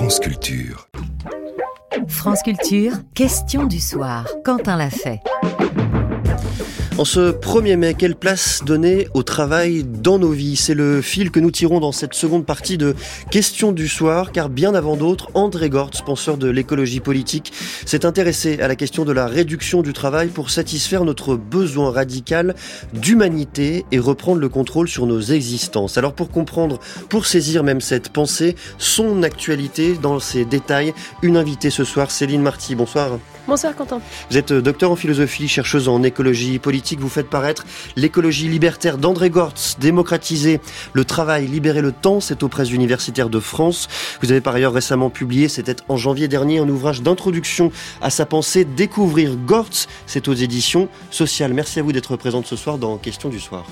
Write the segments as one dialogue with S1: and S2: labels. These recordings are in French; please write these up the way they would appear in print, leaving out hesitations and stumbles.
S1: France Culture.
S2: France Culture, question du soir. Quentin l'a fait.
S3: En ce 1er mai, quelle place donner au travail dans nos vies ? C'est le fil que nous tirons dans cette seconde partie de Questions du soir, car bien avant d'autres, André Gortz, penseur de l'écologie politique, s'est intéressé à la question de la réduction du travail pour satisfaire notre besoin radical d'humanité et reprendre le contrôle sur nos existences. Alors pour comprendre, pour saisir même cette pensée, son actualité dans ses détails, une invitée ce soir, Céline Marty. Bonsoir.
S4: Bonsoir Quentin.
S3: Vous êtes docteur en philosophie, chercheuse en écologie politique. Vous faites paraître L'écologie libertaire d'André Gortz, démocratiser le travail, libérer le temps. C'est aux presses universitaires de France. Vous avez par ailleurs récemment publié, c'était en janvier dernier, un ouvrage d'introduction à sa pensée, Découvrir Gortz. C'est aux éditions Sociales. Merci à vous d'être présente ce soir dans Questions du soir.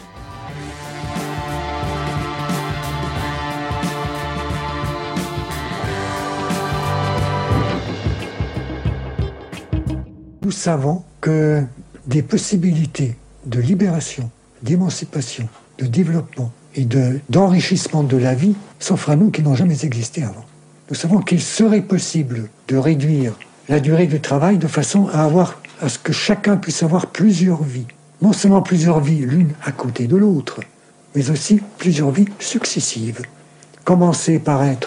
S5: Nous savons que des possibilités de libération, d'émancipation, de développement et d'enrichissement de la vie s'offrent à nous qui n'ont jamais existé avant. Nous savons qu'il serait possible de réduire la durée du travail de façon à ce que chacun puisse avoir plusieurs vies. Non seulement plusieurs vies l'une à côté de l'autre, mais aussi plusieurs vies successives. Commencer par être,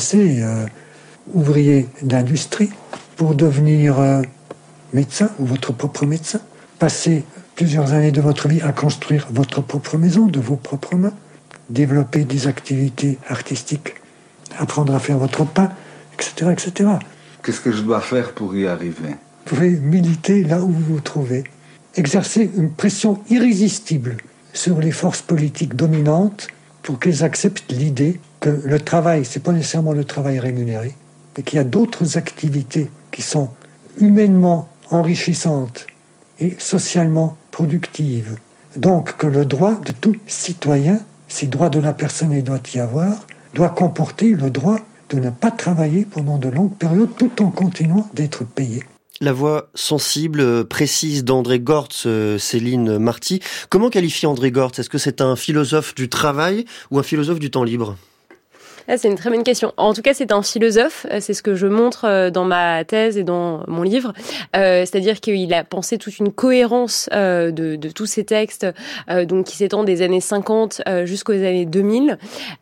S5: ouvrier d'industrie pour devenir médecin ou votre propre médecin, passer plusieurs années de votre vie à construire votre propre maison de vos propres mains, développer des activités artistiques, apprendre à faire votre pain, etc., etc.
S6: Qu'est-ce que je dois faire pour y arriver ?
S5: Vous pouvez militer là où vous vous trouvez, exercer une pression irrésistible sur les forces politiques dominantes pour qu'elles acceptent l'idée que le travail, c'est pas nécessairement le travail rémunéré, mais qu'il y a d'autres activités qui sont humainement enrichissantes et socialement productives. Donc que le droit de tout citoyen, si droit de la personne il doit y avoir, doit comporter le droit de ne pas travailler pendant de longues périodes tout en continuant d'être payé.
S3: La voix sensible, précise d'André Gortz, Céline Marty. Comment qualifier André Gortz ? Est-ce que c'est un philosophe du travail ou un philosophe du temps libre ?
S4: C'est une très bonne question. En tout cas, c'est un philosophe. C'est ce que je montre dans ma thèse et dans mon livre. C'est-à-dire qu'il a pensé toute une cohérence de tous ces textes, donc qui s'étendent des années 50 jusqu'aux années 2000.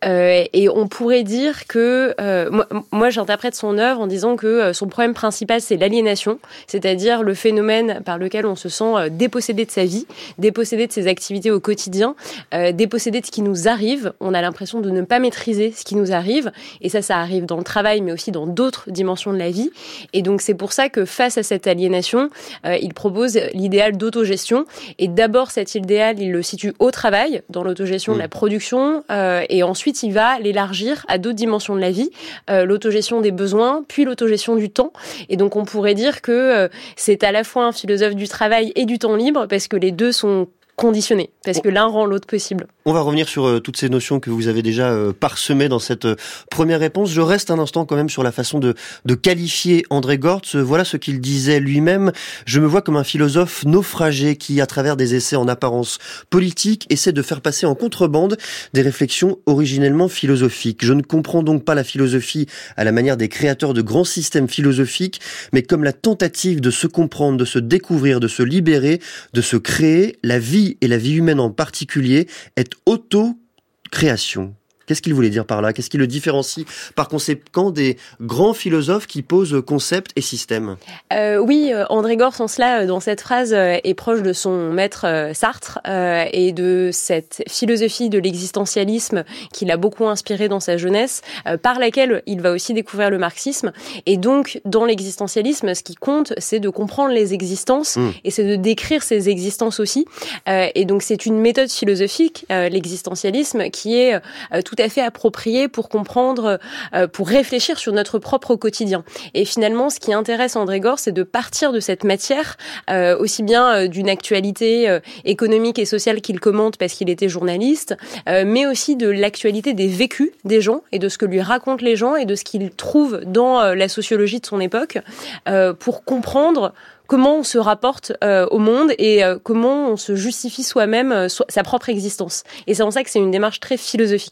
S4: Et on pourrait dire que moi, j'interprète son œuvre en disant que son problème principal, c'est l'aliénation, c'est-à-dire le phénomène par lequel on se sent dépossédé de sa vie, dépossédé de ses activités au quotidien, dépossédé de ce qui nous arrive. On a l'impression de ne pas maîtriser ce qui nous arrive, et ça arrive dans le travail, mais aussi dans d'autres dimensions de la vie. Et donc, c'est pour ça que face à cette aliénation, il propose l'idéal d'autogestion. Et d'abord, cet idéal, il le situe au travail, dans l'autogestion de la production, et ensuite, il va l'élargir à d'autres dimensions de la vie, l'autogestion des besoins, puis l'autogestion du temps. Et donc, on pourrait dire que c'est à la fois un philosophe du travail et du temps libre, parce que les deux sont conditionnés, parce que l'un rend l'autre possible.
S3: On va revenir sur toutes ces notions que vous avez déjà parsemées dans cette première réponse. Je reste un instant quand même sur la façon de qualifier André Gortz. Voilà ce qu'il disait lui-même. Je me vois comme un philosophe naufragé qui, à travers des essais en apparence politiques, essaie de faire passer en contrebande des réflexions originellement philosophiques. Je ne comprends donc pas la philosophie à la manière des créateurs de grands systèmes philosophiques, mais comme la tentative de se comprendre, de se découvrir, de se libérer, de se créer. La vie et la vie humaine en particulier est auto-création. Qu'est-ce qu'il voulait dire par là ? Qu'est-ce qui le différencie par conséquent des grands philosophes qui posent concepts et systèmes ?
S4: Oui, André Gortz, en cela, dans cette phrase, est proche de son maître Sartre et de cette philosophie de l'existentialisme qui l'a beaucoup inspiré dans sa jeunesse, par laquelle il va aussi découvrir le marxisme. Et donc, dans l'existentialisme, ce qui compte, c'est de comprendre les existences et c'est de décrire ces existences aussi. Et donc, c'est une méthode philosophique, l'existentialisme, qui est tout à fait approprié pour comprendre, pour réfléchir sur notre propre quotidien. Et finalement, ce qui intéresse André Gortz, c'est de partir de cette matière, aussi bien d'une actualité économique et sociale qu'il commente parce qu'il était journaliste, mais aussi de l'actualité des vécus des gens et de ce que lui racontent les gens et de ce qu'il trouve dans la sociologie de son époque, pour comprendre comment on se rapporte au monde et comment on se justifie soi-même sa propre existence. Et c'est en ça que c'est une démarche très philosophique.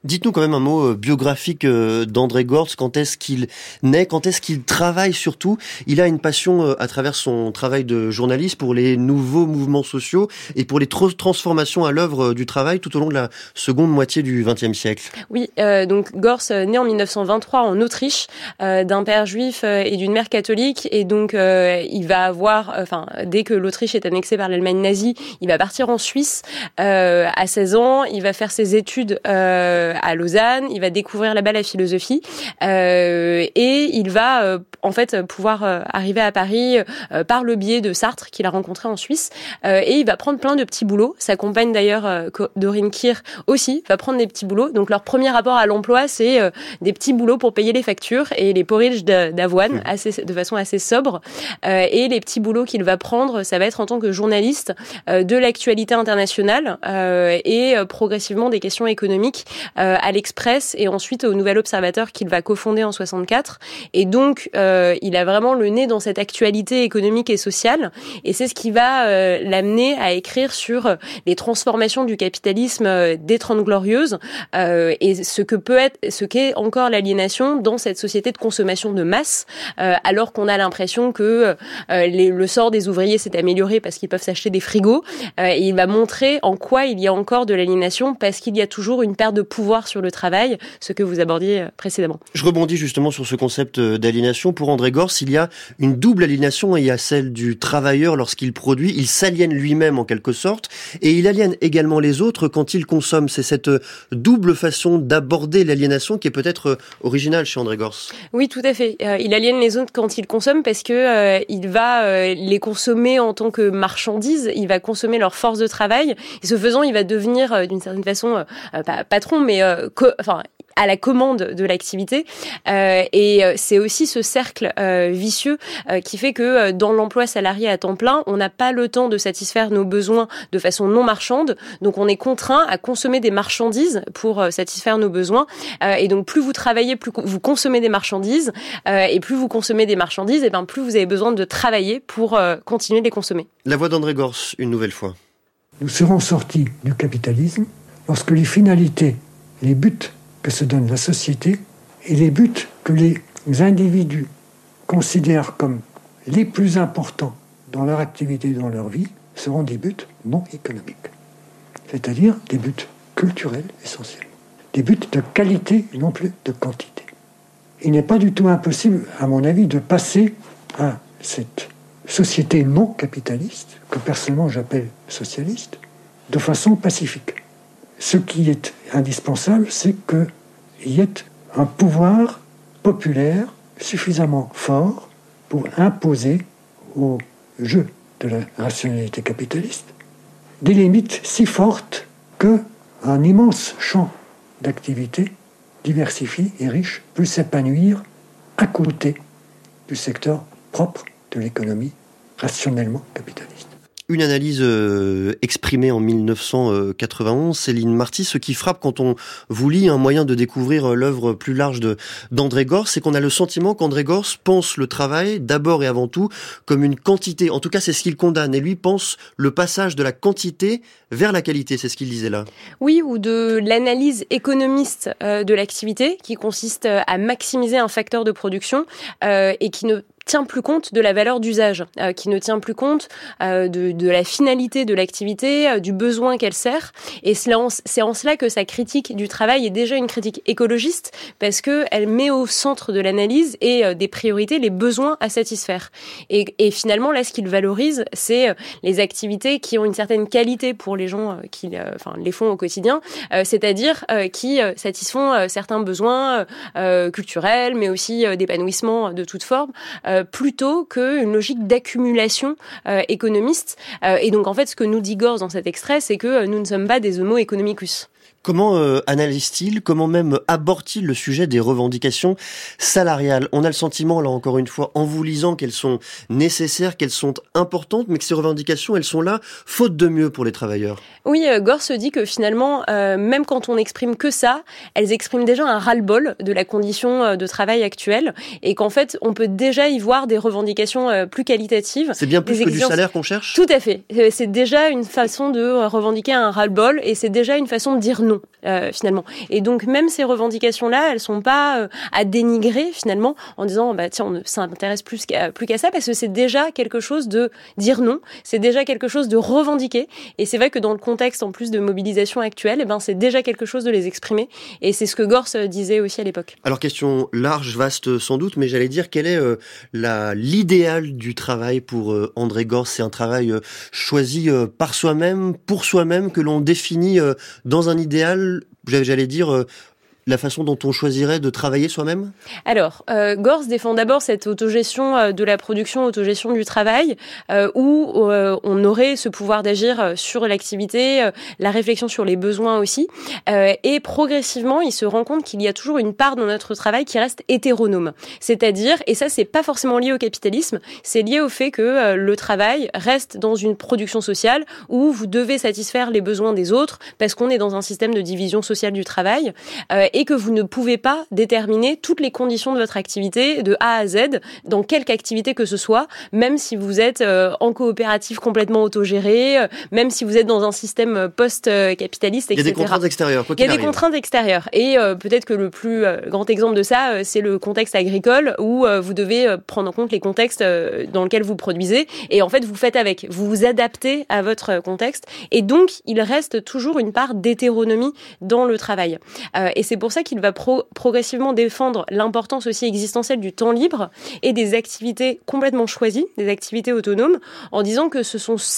S3: Dites-nous quand même un mot biographique d'André Gorz. Quand est-ce qu'il naît? Quand est-ce qu'il travaille surtout? Il a une passion à travers son travail de journaliste pour les nouveaux mouvements sociaux et pour les transformations à l'œuvre du travail tout au long de la seconde moitié du XXe siècle.
S4: Oui, donc Gorz naît en 1923 en Autriche, d'un père juif et d'une mère catholique, et donc il va avoir, dès que l'Autriche est annexée par l'Allemagne nazie, il va partir en Suisse à 16 ans. Il va faire ses études à Lausanne, il va découvrir là-bas la philosophie et il va pouvoir arriver à Paris par le biais de Sartre qu'il a rencontré en Suisse, et il va prendre plein de petits boulots. Sa compagne d'ailleurs, Dorine Kirr aussi, va prendre des petits boulots. Donc leur premier rapport à l'emploi, c'est des petits boulots pour payer les factures et les porridge d'avoine de façon assez sobre. Et les petits boulots qu'il va prendre, ça va être en tant que journaliste de l'actualité internationale et progressivement des questions économiques à l'Express et ensuite au Nouvel Observateur qu'il va cofonder en 64. Et donc, il a vraiment le nez dans cette actualité économique et sociale. Et c'est ce qui va l'amener à écrire sur les transformations du capitalisme des 30 Glorieuses et ce qu'est encore l'aliénation dans cette société de consommation de masse, alors qu'on a l'impression que le sort des ouvriers s'est amélioré parce qu'ils peuvent s'acheter des frigos. Et il va montrer en quoi il y a encore de l'aliénation parce qu'il y a toujours une perte de pouvoir sur le travail, ce que vous abordiez précédemment.
S3: Je rebondis justement sur ce concept d'aliénation. Pour André Gorz, il y a une double aliénation. Il y a celle du travailleur lorsqu'il produit, il s'aliène lui-même en quelque sorte, et il aliène également les autres quand il consomme. C'est cette double façon d'aborder l'aliénation qui est peut-être originale chez André Gorz.
S4: Oui, tout à fait. Il aliène les autres quand il consomme parce que il va les consommer en tant que marchandises, il va consommer leur force de travail, et ce faisant, il va devenir d'une certaine façon pas patron, mais à la commande de l'activité. Et c'est aussi ce cercle vicieux qui fait que dans l'emploi salarié à temps plein, on n'a pas le temps de satisfaire nos besoins de façon non marchande. Donc on est contraint à consommer des marchandises pour satisfaire nos besoins. Et donc plus vous travaillez, plus vous consommez des marchandises. Et plus vous consommez des marchandises, et plus vous avez besoin de travailler pour continuer de les consommer.
S3: La voix d'André Gorz, une nouvelle fois.
S5: Nous serons sortis du capitalisme lorsque les finalités, les buts que se donne la société et les buts que les individus considèrent comme les plus importants dans leur activité, dans leur vie, seront des buts non économiques. C'est-à-dire des buts culturels essentiellement. Des buts de qualité et non plus de quantité. Il n'est pas du tout impossible, à mon avis, de passer à cette société non capitaliste, que personnellement j'appelle socialiste, de façon pacifique. Ce qui est indispensable, c'est qu'il y ait un pouvoir populaire suffisamment fort pour imposer au jeu de la rationalité capitaliste des limites si fortes qu'un immense champ d'activité diversifié et riche peut s'épanouir à côté du secteur propre de l'économie rationnellement capitaliste.
S3: Une analyse exprimée en 1991, Céline Marty. Ce qui frappe quand on vous lit, un moyen de découvrir l'œuvre plus large d'André Gorz, c'est qu'on a le sentiment qu'André Gorz pense le travail, d'abord et avant tout, comme une quantité. En tout cas, c'est ce qu'il condamne. Et lui pense le passage de la quantité vers la qualité. C'est ce qu'il disait là.
S4: Oui, ou de l'analyse économiste de l'activité, qui consiste à maximiser un facteur de production et qui ne tient plus compte de la valeur d'usage, qui ne tient plus compte de la finalité de l'activité, du besoin qu'elle sert. Et c'est en cela que sa critique du travail est déjà une critique écologiste, parce qu'elle met au centre de l'analyse et des priorités les besoins à satisfaire. Et finalement, là, ce qu'il valorise, c'est les activités qui ont une certaine qualité pour les gens qui les font au quotidien, c'est-à-dire qui satisfont certains besoins culturels, mais aussi d'épanouissement de toute forme, plutôt qu'une logique d'accumulation économiste. Et donc, en fait, ce que nous dit Gorz dans cet extrait, c'est que nous ne sommes pas des homo economicus.
S3: Comment analyse-t-il, comment même aborde-t-il le sujet des revendications salariales? On a le sentiment, là encore une fois, en vous lisant, qu'elles sont nécessaires, qu'elles sont importantes, mais que ces revendications, elles sont là, faute de mieux pour les travailleurs.
S4: Oui, Gorz se dit que finalement, même quand on n'exprime que ça, elles expriment déjà un ras-le-bol de la condition de travail actuelle, et qu'en fait, on peut déjà y voir des revendications plus qualitatives.
S3: C'est bien plus que du salaire qu'on cherche?
S4: Tout à fait. C'est déjà une façon de revendiquer un ras-le-bol, et c'est déjà une façon de dire non. non, finalement. Et donc, même ces revendications-là, elles sont pas à dénigrer, finalement, en disant, tiens, on ne s'intéresse plus qu'à ça, parce que c'est déjà quelque chose de dire non, c'est déjà quelque chose de revendiquer. Et c'est vrai que dans le contexte, en plus de mobilisation actuelle, c'est déjà quelque chose de les exprimer. Et c'est ce que Gors disait aussi à l'époque.
S3: Alors, question large, vaste sans doute, mais j'allais dire, quel est l'idéal du travail pour André Gorz? C'est un travail choisi par soi-même, pour soi-même, que l'on définit dans un idéal, j'allais dire... la façon dont on choisirait de travailler soi-même?
S4: Alors, Gorz défend d'abord cette autogestion de la production, autogestion du travail, où on aurait ce pouvoir d'agir sur l'activité, la réflexion sur les besoins aussi. Et progressivement, il se rend compte qu'il y a toujours une part dans notre travail qui reste hétéronome. C'est-à-dire, et ça, c'est pas forcément lié au capitalisme, c'est lié au fait que le travail reste dans une production sociale où vous devez satisfaire les besoins des autres parce qu'on est dans un système de division sociale du travail. Et que vous ne pouvez pas déterminer toutes les conditions de votre activité de A à Z, dans quelque activité que ce soit, même si vous êtes en coopérative complètement autogérée, même si vous êtes dans un système post-capitaliste, etc.
S3: Il y a des contraintes extérieures, quoi qu'il arrive.
S4: Il y a des contraintes extérieures. Et peut-être que le plus grand exemple de ça, c'est le contexte agricole, où vous devez prendre en compte les contextes dans lesquels vous produisez, et en fait, vous faites avec. Vous vous adaptez à votre contexte, et donc, il reste toujours une part d'hétéronomie dans le travail. Et c'est pour ça qu'il va progressivement défendre l'importance aussi existentielle du temps libre et des activités complètement choisies, des activités autonomes, en disant que ce sont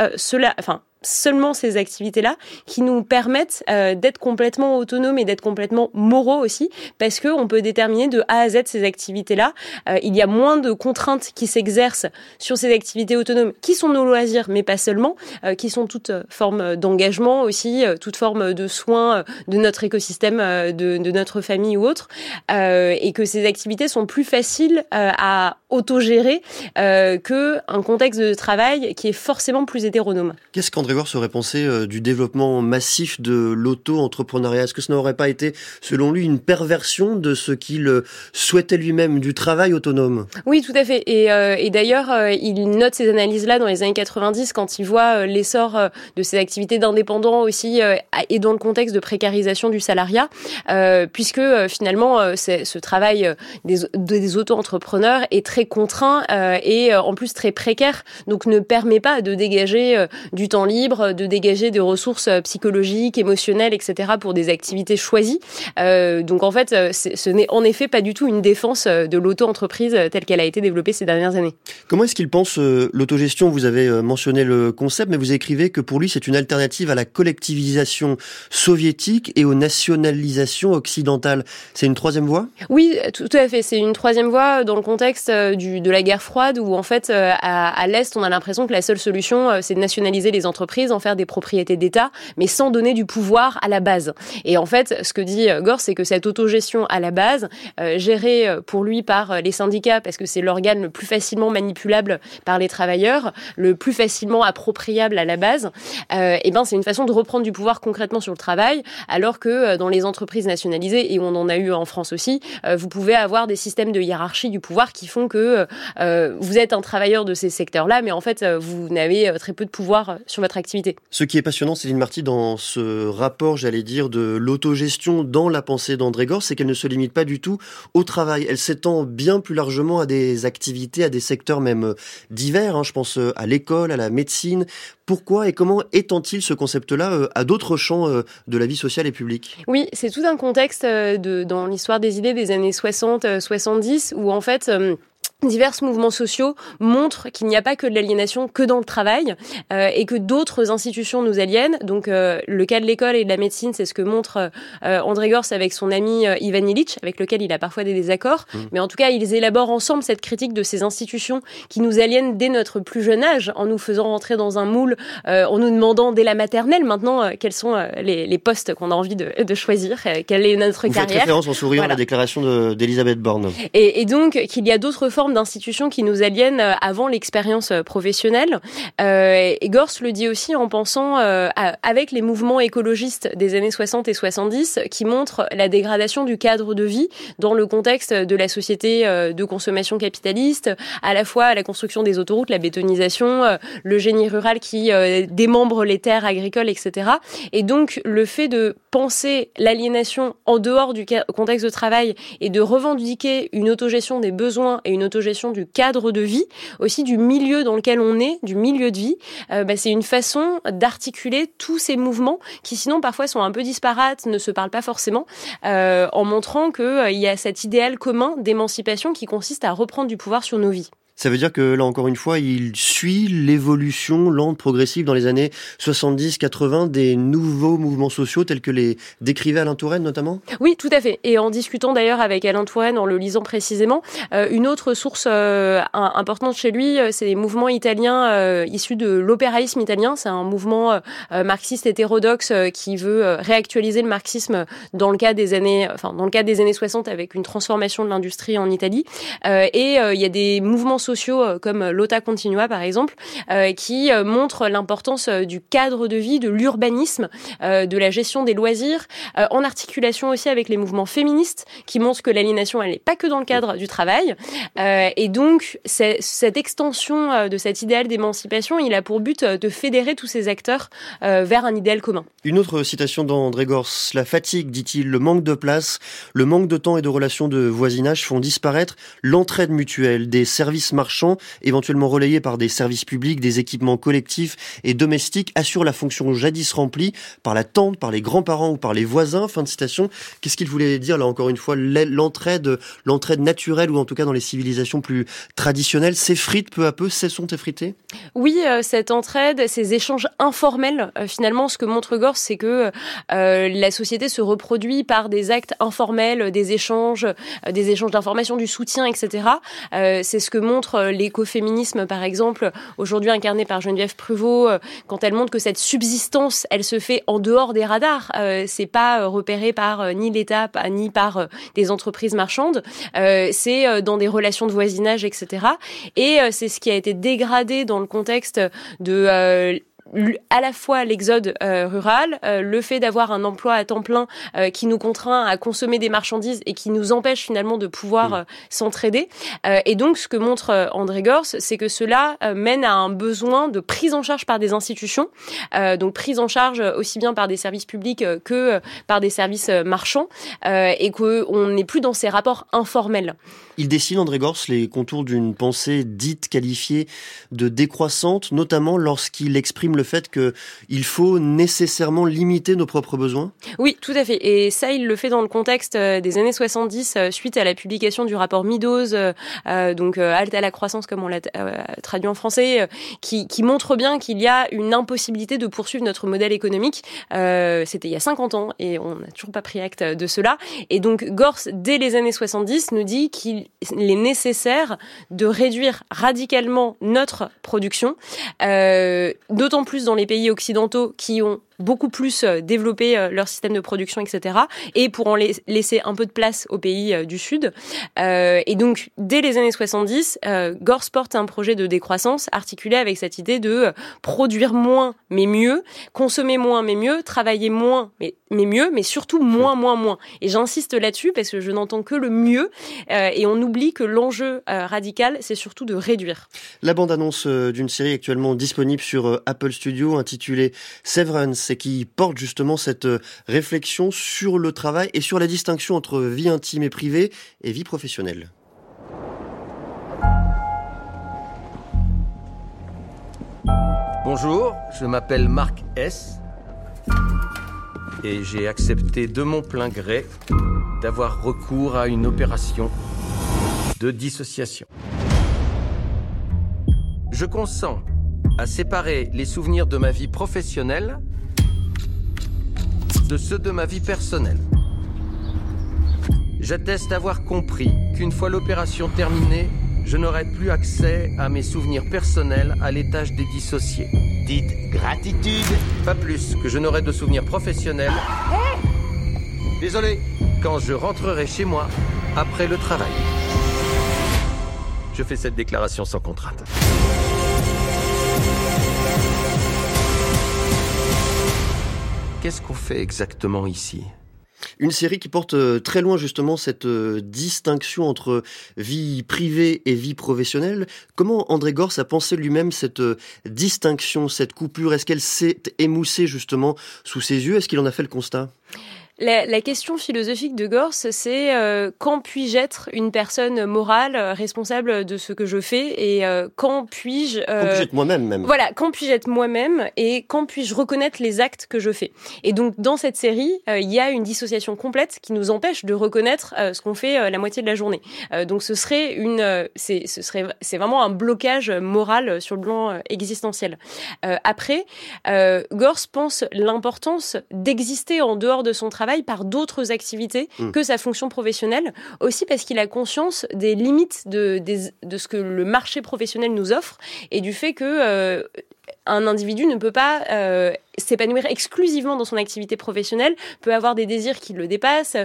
S4: seulement ces activités-là qui nous permettent d'être complètement autonomes et d'être complètement moraux aussi, parce qu'on peut déterminer de A à Z ces activités-là. Il y a moins de contraintes qui s'exercent sur ces activités autonomes, qui sont nos loisirs, mais pas seulement, qui sont toute forme d'engagement aussi, toute forme de soins de notre écosystème, de notre famille ou autre, et que ces activités sont plus faciles à autogérer qu'un contexte de travail qui est forcément plus hétéronome.
S3: Qu'est-ce qu'André Gorz aurait pensé du développement massif de l'auto-entrepreneuriat? Est-ce que ce n'aurait pas été, selon lui, une perversion de ce qu'il souhaitait lui-même, du travail autonome?
S4: Oui, tout à fait. Et d'ailleurs, il note ces analyses-là dans les années 90 quand il voit l'essor de ces activités d'indépendants aussi et dans le contexte de précarisation du salariat, puisque finalement, ce travail des auto-entrepreneurs est très contraint et en plus très précaire, donc ne permet pas de dégager du temps libre, de dégager des ressources psychologiques, émotionnelles, etc. pour des activités choisies. Donc en fait, ce n'est en effet pas du tout une défense de l'auto-entreprise telle qu'elle a été développée ces dernières années.
S3: Comment est-ce qu'il pense l'autogestion? Vous avez mentionné le concept, mais vous écrivez que pour lui, c'est une alternative à la collectivisation soviétique et aux nationalisations occidentales. C'est une troisième voie?
S4: Oui, tout à fait. C'est une troisième voie dans le contexte de la guerre froide où en fait, à l'Est, on a l'impression que la seule solution, c'est de nationaliser les entreprises, en faire des propriétés d'État, mais sans donner du pouvoir à la base. Et en fait, ce que dit Gorz, c'est que cette autogestion à la base, gérée pour lui par les syndicats, parce que c'est l'organe le plus facilement manipulable par les travailleurs, le plus facilement appropriable à la base, c'est une façon de reprendre du pouvoir concrètement sur le travail, alors que dans les entreprises nationalisées, et on en a eu en France aussi, vous pouvez avoir des systèmes de hiérarchie du pouvoir qui font que vous êtes un travailleur de ces secteurs-là, mais en fait, vous n'avez très peu de pouvoir sur votre activité.
S3: Ce qui est passionnant, Céline Marty, dans ce rapport, j'allais dire, de l'autogestion dans la pensée d'André Gorz, c'est qu'elle ne se limite pas du tout au travail. Elle s'étend bien plus largement à des activités, à des secteurs même divers. Je pense à l'école, à la médecine. Pourquoi et comment étend-il ce concept-là à d'autres champs de la vie sociale et publique?
S4: Oui, c'est tout un contexte dans l'histoire des idées des années 60-70 où en fait... divers mouvements sociaux montrent qu'il n'y a pas que de l'aliénation que dans le travail et que d'autres institutions nous aliènent. Donc le cas de l'école et de la médecine, c'est ce que montre André Gorz avec son ami Ivan Illich, avec lequel il a parfois des désaccords. Mais en tout cas, ils élaborent ensemble cette critique de ces institutions qui nous aliènent dès notre plus jeune âge, en nous faisant rentrer dans un moule, en nous demandant dès la maternelle maintenant quels sont les postes qu'on a envie de choisir, quelle est notre carrière.
S3: Vous faites référence en souriant à la déclaration d'Elisabeth Borne.
S4: Et donc qu'il y a d'autres formes forme d'institution qui nous aliène avant l'expérience professionnelle. Et Gors le dit aussi en pensant avec les mouvements écologistes des années 60 et 70 qui montrent la dégradation du cadre de vie dans le contexte de la société de consommation capitaliste, à la fois la construction des autoroutes, la bétonisation, le génie rural qui démembre les terres agricoles, etc. Et donc, le fait de penser l'aliénation en dehors du contexte de travail et de revendiquer une autogestion des besoins et une autogestion du cadre de vie, aussi du milieu dans lequel on est, du milieu de vie, c'est une façon d'articuler tous ces mouvements qui sinon parfois sont un peu disparates, ne se parlent pas forcément, en montrant qu'il y a cet idéal commun d'émancipation qui consiste à reprendre du pouvoir sur nos vies.
S3: Ça veut dire que là, encore une fois, il suit l'évolution lente, progressive dans les années 70-80 des nouveaux mouvements sociaux tels que les décrivait Alain Touraine notamment ?
S4: Oui, tout à fait. Et en discutant d'ailleurs avec Alain Touraine, en le lisant précisément, une autre source importante chez lui, c'est les mouvements italiens issus de l'opéraïsme italien. C'est un mouvement marxiste hétérodoxe qui veut réactualiser le marxisme dans le cadre des années 60 avec une transformation de l'industrie en Italie. Et il y a des mouvements sociaux comme Lotta Continua par exemple, qui montrent l'importance du cadre de vie, de l'urbanisme, de la gestion des loisirs, en articulation aussi avec les mouvements féministes qui montrent que l'aliénation elle n'est pas que dans le cadre du travail. Et donc cette extension de cet idéal d'émancipation, il a pour but de fédérer tous ces acteurs vers un idéal commun.
S3: Une autre citation d'André Gors, la fatigue, dit-il, le manque de place, le manque de temps et de relations de voisinage font disparaître l'entraide mutuelle des services marchands, éventuellement relayés par des services publics, des équipements collectifs et domestiques, assurent la fonction jadis remplie par la tante, par les grands-parents ou par les voisins. Fin de citation. Qu'est-ce qu'il voulait dire là encore une fois ? L'entraide naturelle, ou en tout cas dans les civilisations plus traditionnelles, s'effrite peu à peu, sont effritées ?
S4: Oui, cette entraide, ces échanges informels, finalement, ce que montre Gors, c'est que la société se reproduit par des actes informels, des échanges d'informations, du soutien, etc. C'est ce que montre l'écoféminisme, par exemple, aujourd'hui incarné par Geneviève Pruvot, quand elle montre que cette subsistance, elle se fait en dehors des radars. C'est pas repéré par ni l'État, ni par des entreprises marchandes. C'est dans des relations de voisinage, etc. Et c'est ce qui a été dégradé dans le contexte de à la fois l'exode rural, le fait d'avoir un emploi à temps plein qui nous contraint à consommer des marchandises et qui nous empêche finalement de pouvoir s'entraider. Et donc, ce que montre André Gors, c'est que cela mène à un besoin de prise en charge par des institutions, donc prise en charge aussi bien par des services publics que par des services marchands, et qu'on n'est plus dans ces rapports informels.
S3: Il dessine, André Gors, les contours d'une pensée dite qualifiée de décroissante, notamment lorsqu'il exprime le fait qu'il faut nécessairement limiter nos propres besoins ?
S4: Oui, tout à fait. Et ça, il le fait dans le contexte des années 70, suite à la publication du rapport Meadows, donc Halte à la croissance, comme on l'a traduit en français, qui montre bien qu'il y a une impossibilité de poursuivre notre modèle économique. C'était il y a 50 ans et on n'a toujours pas pris acte de cela. Et donc, Gors, dès les années 70, nous dit qu'il est nécessaire de réduire radicalement notre production, d'autant plus dans les pays occidentaux qui ont beaucoup plus développé leur système de production, etc. Et pour en laisser un peu de place aux pays du Sud. Et donc, dès les années 70, Gors porte un projet de décroissance articulé avec cette idée de produire moins mais mieux, consommer moins mais mieux, travailler moins mais mieux, mais surtout moins. Et j'insiste là-dessus parce que je n'entends que le mieux et on oublie que l'enjeu radical, c'est surtout de réduire.
S3: La bande-annonce d'une série actuellement disponible sur Apple Studio intitulée Severance, et qui porte justement cette réflexion sur le travail et sur la distinction entre vie intime et privée et vie professionnelle.
S1: Bonjour, je m'appelle Marc S. Et j'ai accepté de mon plein gré d'avoir recours à une opération de dissociation. Je consens à séparer les souvenirs de ma vie professionnelle de ceux de ma vie personnelle. J'atteste avoir compris qu'une fois l'opération terminée, je n'aurai plus accès à mes souvenirs personnels à l'étage des dissociés.
S7: Dites gratitude.
S1: Pas plus que je n'aurai de souvenirs professionnels. Désolé. Quand je rentrerai chez moi après le travail. Je fais cette déclaration sans contrainte. Qu'est-ce qu'on fait exactement ici ?
S3: Une série qui porte très loin justement cette distinction entre vie privée et vie professionnelle. Comment André Gorz a pensé lui-même cette distinction, cette coupure ? Est-ce qu'elle s'est émoussée justement sous ses yeux ? Est-ce qu'il en a fait le constat ?
S4: La question philosophique de Gorz, c'est quand puis-je être une personne morale, responsable de ce que je fais, et quand puis-je...
S3: Quand puis-je être moi-même même.
S4: Voilà, quand puis-je être moi-même, et quand puis-je reconnaître les actes que je fais. Et donc, dans cette série, il y a une dissociation complète qui nous empêche de reconnaître ce qu'on fait la moitié de la journée. Donc, c'est vraiment un blocage moral sur le plan existentiel. Après, Gorz pense l'importance d'exister en dehors de son travail par d'autres activités que sa fonction professionnelle, aussi parce qu'il a conscience des limites de ce que le marché professionnel nous offre et du fait que un individu ne peut pas s'épanouir exclusivement dans son activité professionnelle, peut avoir des désirs qui le dépassent,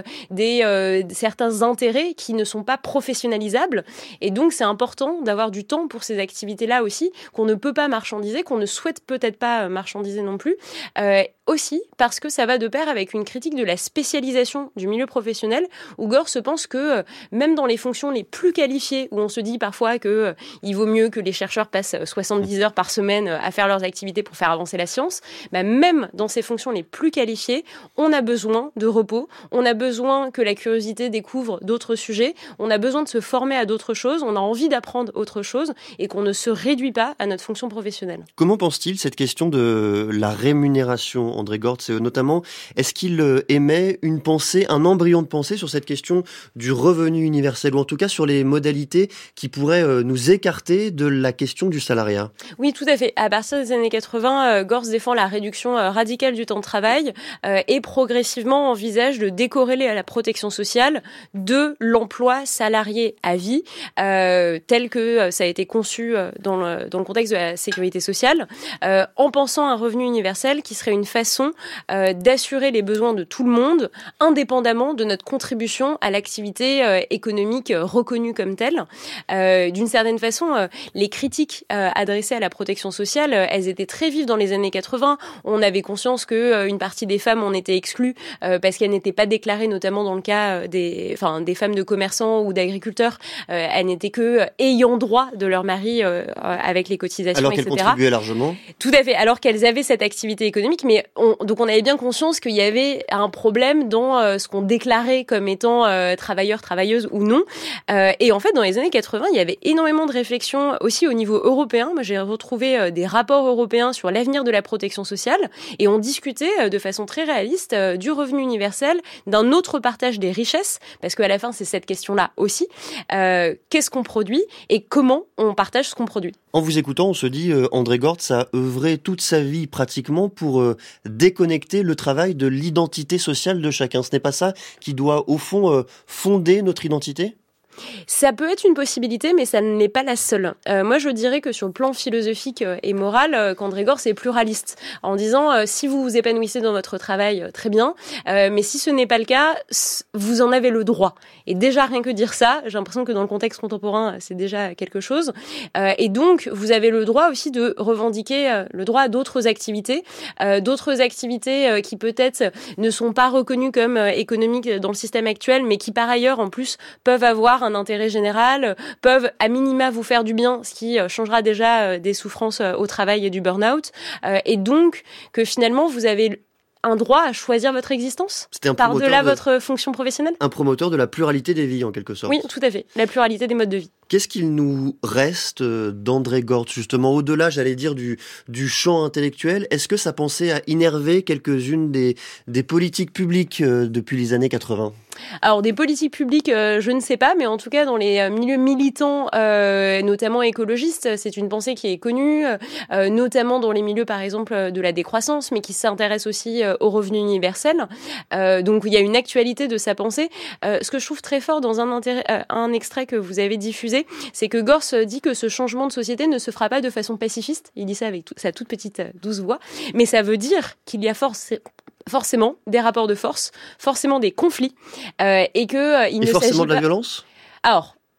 S4: certains intérêts qui ne sont pas professionnalisables. Et donc, c'est important d'avoir du temps pour ces activités-là aussi, qu'on ne peut pas marchandiser, qu'on ne souhaite peut-être pas marchandiser non plus. Aussi parce que ça va de pair avec une critique de la spécialisation du milieu professionnel, où Gorz pense que même dans les fonctions les plus qualifiées, où on se dit parfois que il vaut mieux que les chercheurs passent 70 heures par semaine à faire leurs activités pour faire avancer la science, même dans ces fonctions les plus qualifiées, on a besoin de repos, on a besoin que la curiosité découvre d'autres sujets, on a besoin de se former à d'autres choses, on a envie d'apprendre autre chose et qu'on ne se réduit pas à notre fonction professionnelle.
S3: Comment pense-t-il cette question de la rémunération, André Gorz, notamment, est-ce qu'il émet une pensée, un embryon de pensée sur cette question du revenu universel, ou en tout cas sur les modalités qui pourraient nous écarter de la question du salariat ?
S4: Oui, tout à fait. À partir des années 80, Gorz défend la réduction radicale du temps de travail et progressivement envisage de décorréler à la protection sociale de l'emploi salarié à vie, tel que ça a été conçu dans le contexte de la sécurité sociale, en pensant un revenu universel qui serait une façon d'assurer les besoins de tout le monde, indépendamment de notre contribution à l'activité économique reconnue comme telle. D'une certaine façon, les critiques adressées à la protection sociale, elles étaient très vives dans les années 80. On avait conscience que une partie des femmes en étaient exclues parce qu'elles n'étaient pas déclarées, notamment dans le cas des femmes de commerçants ou d'agriculteurs. Elles n'étaient que ayant droit de leur mari avec les cotisations,
S3: alors
S4: etc.
S3: Alors qu'elles contribuaient largement.
S4: Tout à fait. Alors qu'elles avaient cette activité économique, mais donc on avait bien conscience qu'il y avait un problème dans ce qu'on déclarait comme étant travailleurs, travailleuses ou non. Et en fait, dans les années 80, il y avait énormément de réflexions aussi au niveau européen. Moi, j'ai retrouvé des rapports européens sur l'avenir de la protection sociale et on discutait de façon très réaliste du revenu universel, d'un autre partage des richesses, parce qu'à la fin, c'est cette question-là aussi. Qu'est-ce qu'on produit et comment on partage ce qu'on produit ?
S3: En vous écoutant, on se dit, André Gorz a œuvré toute sa vie pratiquement pour déconnecter le travail de l'identité sociale de chacun. Ce n'est pas ça qui doit, au fond, fonder notre identité ?
S4: Ça peut être une possibilité, mais ça n'est pas la seule. Moi, je dirais que sur le plan philosophique et moral, qu'André Gorz est pluraliste, en disant si vous vous épanouissez dans votre travail, très bien, mais si ce n'est pas le cas, vous en avez le droit. Et déjà, rien que dire ça, j'ai l'impression que dans le contexte contemporain, c'est déjà quelque chose. Et donc, vous avez le droit aussi de revendiquer le droit à d'autres activités qui peut-être ne sont pas reconnues comme économiques dans le système actuel, mais qui par ailleurs, en plus, peuvent avoir un intérêt général, peuvent à minima vous faire du bien, ce qui changera déjà des souffrances au travail et du burn-out. Et donc, que finalement, vous avez un droit à choisir votre existence par-delà votre fonction professionnelle.
S3: Un promoteur de la pluralité des vies, en quelque sorte.
S4: Oui, tout à fait. La pluralité des modes de vie.
S3: Qu'est-ce qu'il nous reste d'André Gorz, justement, au-delà, j'allais dire, du champ intellectuel ? Est-ce que sa pensée a innervé quelques-unes des politiques publiques depuis les années 80 ?
S4: Alors, des politiques publiques, je ne sais pas, mais en tout cas, dans les milieux militants, notamment écologistes, c'est une pensée qui est connue, notamment dans les milieux, par exemple, de la décroissance, mais qui s'intéresse aussi au revenu universel. Donc, il y a une actualité de sa pensée. Ce que je trouve très fort dans un extrait que vous avez diffusé, c'est que Gorz dit que ce changement de société ne se fera pas de façon pacifiste. Il dit ça avec sa toute petite douce voix. Mais ça veut dire qu'il y a forcément des rapports de force, forcément des conflits, et que il ne s'agit pas...
S3: forcément de la violence ?
S4: Alors,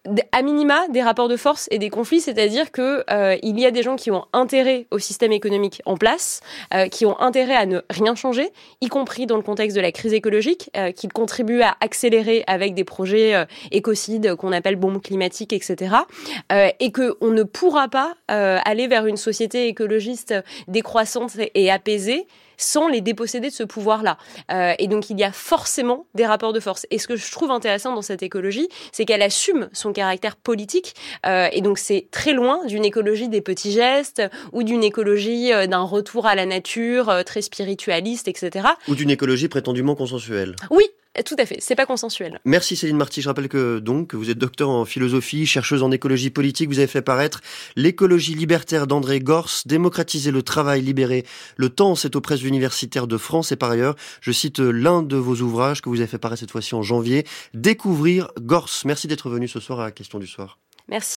S4: à minima des rapports de force et des conflits, c'est-à-dire que il y a des gens qui ont intérêt au système économique en place, qui ont intérêt à ne rien changer, y compris dans le contexte de la crise écologique, qui contribuent à accélérer avec des projets écocides qu'on appelle bombes climatiques, etc. Et que on ne pourra pas aller vers une société écologiste décroissante et apaisée sans les déposséder de ce pouvoir-là. Et donc, il y a forcément des rapports de force. Et ce que je trouve intéressant dans cette écologie, c'est qu'elle assume son caractère politique. Et donc, c'est très loin d'une écologie des petits gestes ou d'une écologie d'un retour à la nature très spiritualiste, etc.
S3: Ou d'une écologie prétendument consensuelle.
S4: Oui, tout à fait, c'est pas consensuel.
S3: Merci Céline Marty. Je rappelle que vous êtes docteur en philosophie, chercheuse en écologie politique. Vous avez fait paraître L'écologie libertaire d'André Gorz, démocratiser le travail, libérer le temps. C'est aux presses universitaires de France. Et par ailleurs, je cite l'un de vos ouvrages que vous avez fait paraître cette fois-ci en janvier, Découvrir Gorz. Merci d'être venu ce soir à la Question du Soir.
S4: Merci.